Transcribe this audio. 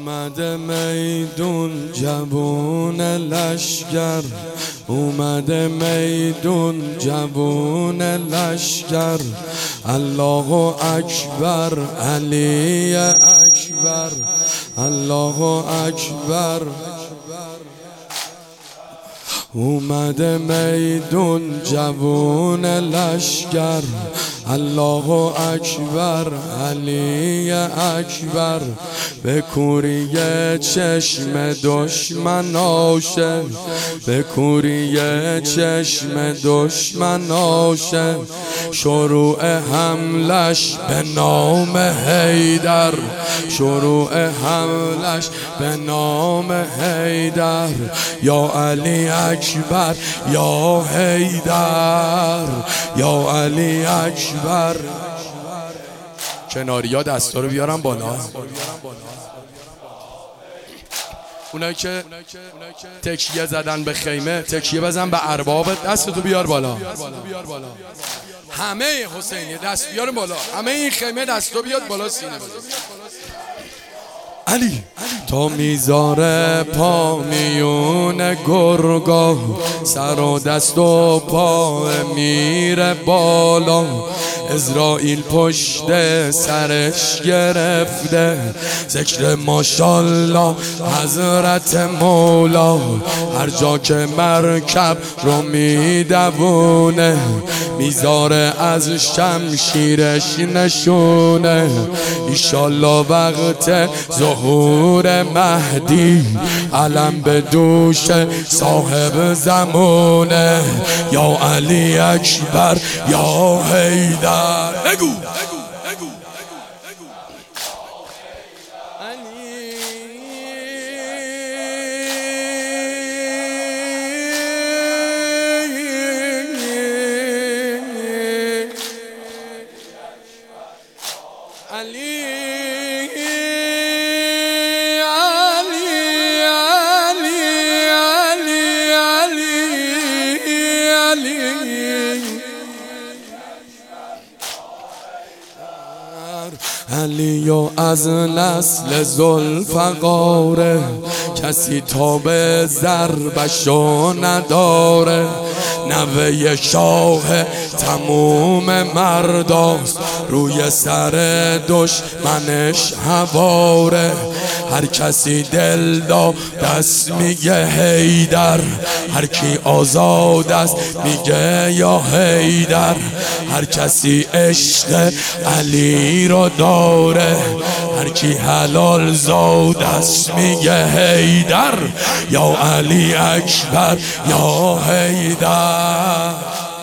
اومده میدون جوون لشگر، اومده میدون جوون لشگر. الله اکبر علی اکبر، الله اکبر. اومده میدون جوون لشگر، الله اکبر علی اکبر. به کوری چشم دشمناشه، به کوری چشم دشمناشه. شروع حملش به نام حیدر، شروع حملش به نام حیدر. یا علی اکبر یا حیدر، یا علی اکبر. کناریا دستا رو بیارم بالا. اونایی که تکیه زدن به خیمه تکیه بزن به ارباب، دستتو بیار بالا. همه حسینی دست بیار بالا، همه این خیمه دستو بیاد بالا، سینه بزن. علی تا میذاره پا میونه گرگا، سر و دست و پا میره بالا. اسرائیل پشت سرش گرفته، ذکر ماشالله حضرت مولا. هر جا که مرکب رو میدوونه، میذاره از شمشیرش نشونه. ایشالله وقت ظهور مهدی، علم به دوش صاحب زمونه. یا علی اکبر یا حیدر. بگو علی و از نسل ذوالفقاره، کسی تا به ضربشو نداره. نوه شاه تموم مرداست، روی سر دشمنش هواره. هر کسی دل دست میگه حیدر، هر کی آزاد است میگه یا حیدر. هر کسی عشق علی رو داره، هر کی حلال زاد است میگه حیدر. یا علی اکبر یا حیدر.